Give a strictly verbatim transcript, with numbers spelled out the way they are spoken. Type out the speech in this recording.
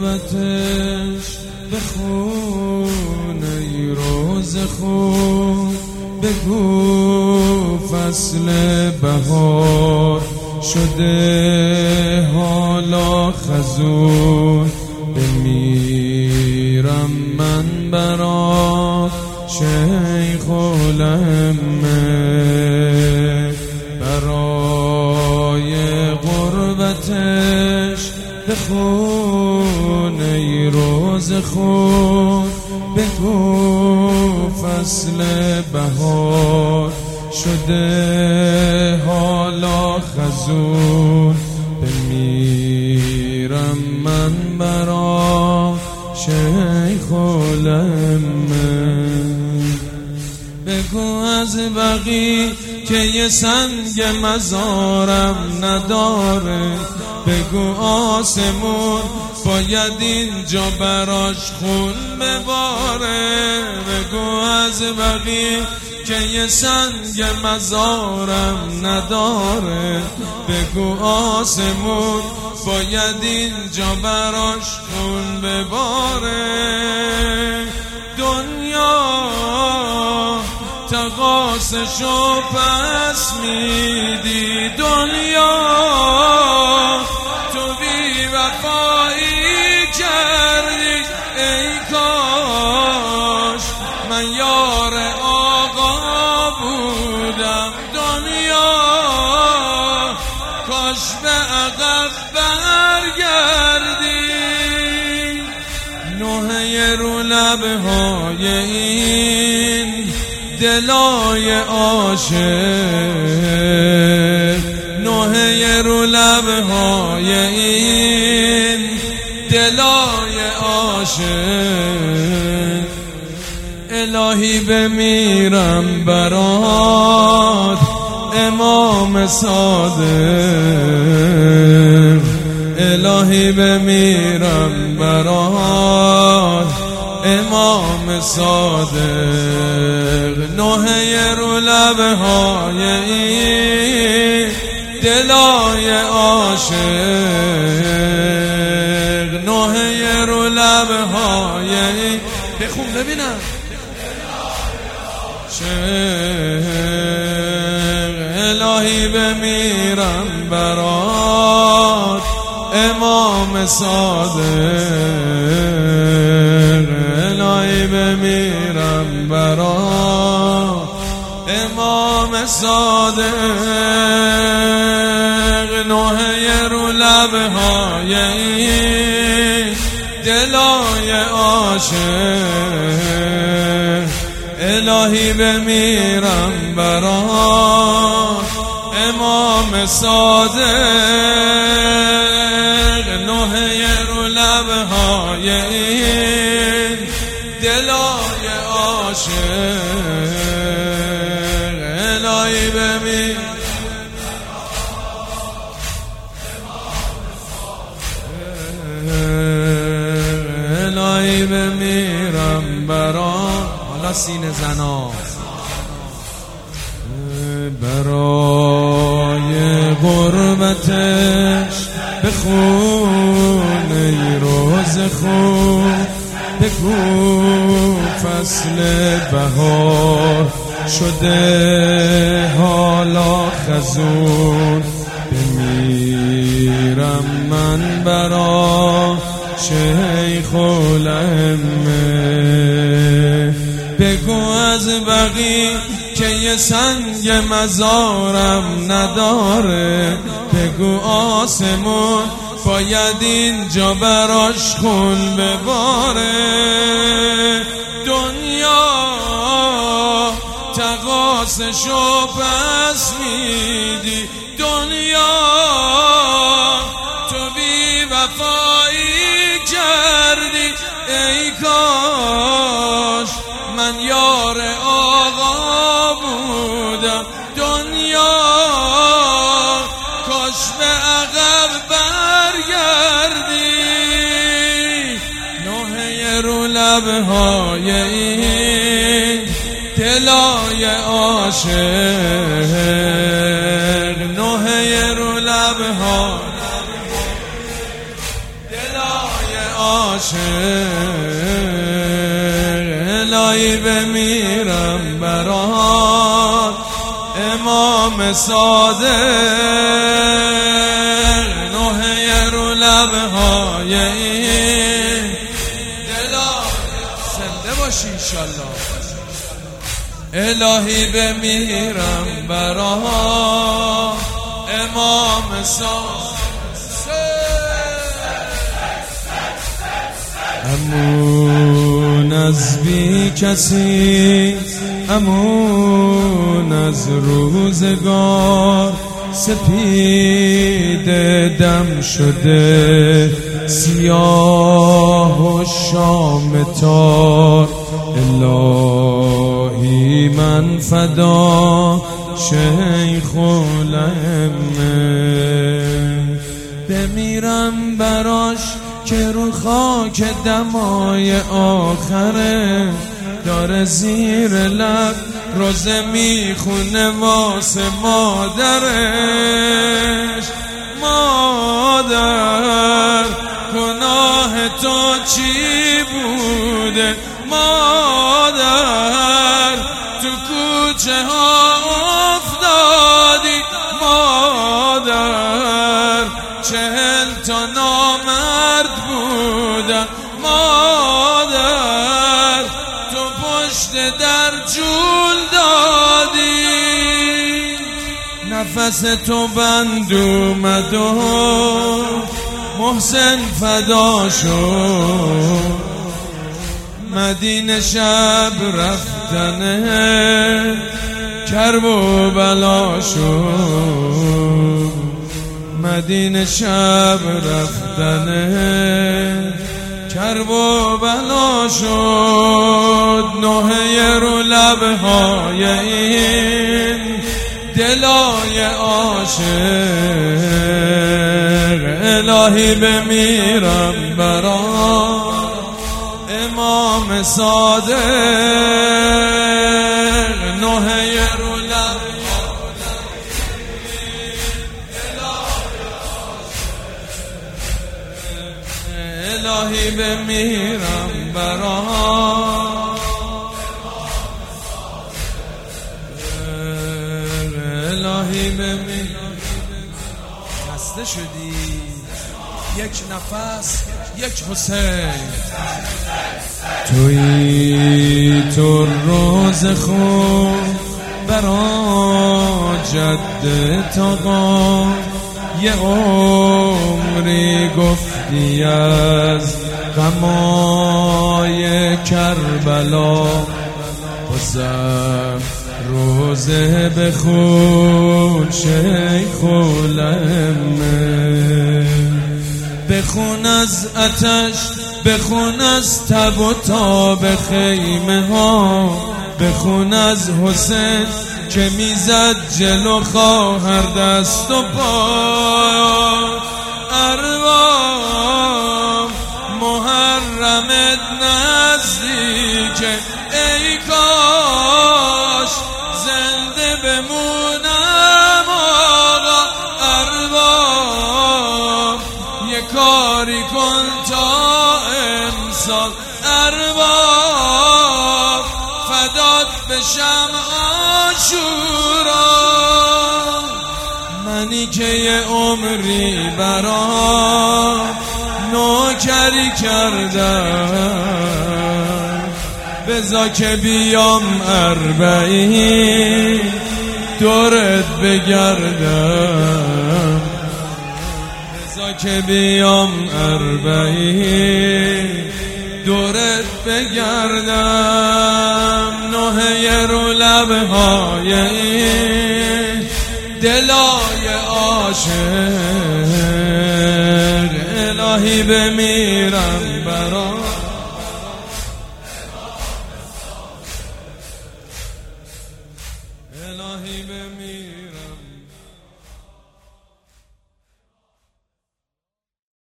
غربتش بخون ای روز خون، بگو فصل بهار شده حالا خزون، بمیرم من برات شیخ الائمه، برای غربتش بخون ای روز خون، بگو فصل بهار شده حالا خزون، بمیرم من برات شیخ الائمه. بگو از بقی که یه سنگ مزارم نداره، بگو آسمون باید اینجا براش خون بباره، بگو از بقی که یه سنگ مزارم نداره، بگو آسمون باید اینجا براش خون بباره. دنیا تقاسشو پس میدی، دنیا تو بی وفایی کردی، ای کاش من یار آقا بودم، دنیا کاش به عقب برگردی. نوحه رو لبهای این دلای عاشق، نوحه رو لبهای این دلای عاشق، الهی بمیرم برات امام صادق، الهی بمیرم برات امام صادق. نوحه رو لبهای این دلای عاشق، نوحه رو لبهای این، بخون ببینم الهی بمیرم برات امام صادق، الهی بمیرم برات امام صادق. نوحه رو لبهای این دلای عاشق، الهی بمیرم برات امام صادق. نوحه رو لبهای این دلای عاشق، الهی بمیرم الهی بمیرم برات. حالا سینه زنا برای غربتش بخون ای روز خون، بگو فصل بهار شده حالا خزون، بمیرم من برات شیخ الائمه. بگو از بقی که یه سنگ مزارم نداره، بگو آسمون باید اینجا براش خون بباره. دنیا تقاسشو پس میدی، دنیا تو بی وفایی کردی، ای کاش من یار آقا بودم، دنیا کاش به عقب برگردی. نوحه رو لبهای این دلای عاشق، نوحه رو لبهای دلای عاشق. الهی بمیرم برات امام صادق نوحه رو لبهای این دلا زنده باشی انشالله الهی بمیرم برات امام صادق امون از بی کسی امون از روزگار سپید دم شده سیاه و شام تار الهی من فدا شیخ الائمه بمیرم براش که رو خاک دمای آخره داره زیر لب روزه میخونه واسه مادرش مادر گناه تو چی بوده مادر تو کوچه ها افتادی مادر چهل تا نامرد بودن مادر تو پشت در جول دادی نفس تو بند اومد و محسن فدا شد مدینه شب رفتنه کرب و بلا شد مدینه شب رفتنه کرب و بلا شد نوحه رو لبهای این دلای عاشق الهی بمیرم برات امام صادق نوحه رو الهی بمیرم برات الهی بمیرم خسته شدی یک نفس یک حسین تویی تو روز خون برا جد تاقا یه عمری گفتی از غمای کربلا بازم روزه بخون شیخ الائمه بخون از آتش بخون از تب و تاب خیمه ها بخون از حسین که میزد جلو خواهر دست و پا ارواح محرمت نزدیکه ای کاش زنده بمونم آقا ارواح یه کاری کن تا امسال ارواح فدات بشم آشورا منی که یه عمری برام نوکری کردم بذار که بیام اربعین دورت بگردم بذار که بیام اربعین دورت بگردم نوحه رو لبهای این دلای عاشق الهی بمیرم برات